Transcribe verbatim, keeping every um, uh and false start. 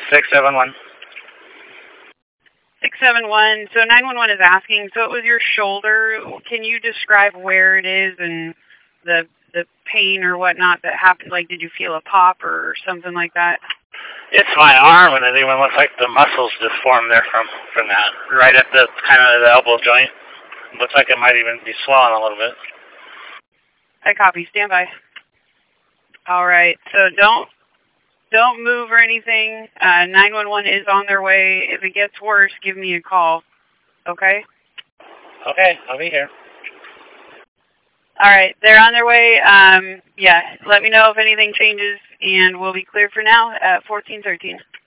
six seven one. six seven one. So nine one one is asking, so it was your shoulder. Can you describe where it is and the the pain or whatnot that happened? Like, did you feel a pop or something like that? It's my arm, and it even looks like the muscles just formed there from, from that. Right at the kind of the elbow joint. Looks like it might even be swelling a little bit. I copy. Stand by. All right. So don't don't move or anything. Uh, nine one one is on their way. If it gets worse, give me a call. Okay? Okay, I'll be here. All right. They're on their way. Um, yeah. Let me know if anything changes, and we'll be clear for now at fourteen thirteen.